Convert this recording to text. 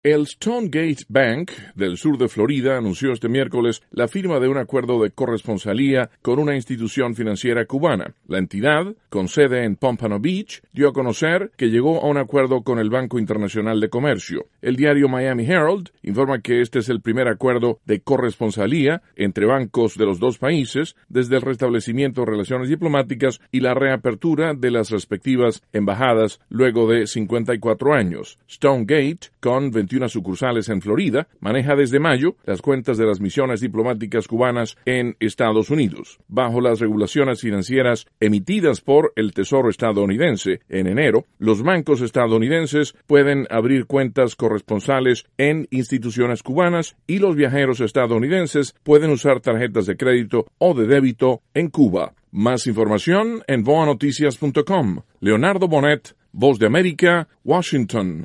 El Stonegate Bank del sur de Florida anunció este miércoles la firma de un acuerdo de corresponsalía con una institución financiera cubana. La entidad, con sede en Pompano Beach, dio a conocer que llegó a un acuerdo con el Banco Internacional de Comercio. El diario Miami Herald informa que este es el primer acuerdo de corresponsalía entre bancos de los dos países desde el restablecimiento de relaciones diplomáticas y la reapertura de las respectivas embajadas luego de 54 años. Stonegate, con 21 sucursales en Florida, maneja desde mayo las cuentas de las misiones diplomáticas cubanas en Estados Unidos. Bajo las regulaciones financieras emitidas por el Tesoro estadounidense en enero, los bancos estadounidenses pueden abrir cuentas corresponsales en instituciones cubanas y los viajeros estadounidenses pueden usar tarjetas de crédito o de débito en Cuba. Más información en voanoticias.com. Leonardo Bonet, Voz de América, Washington.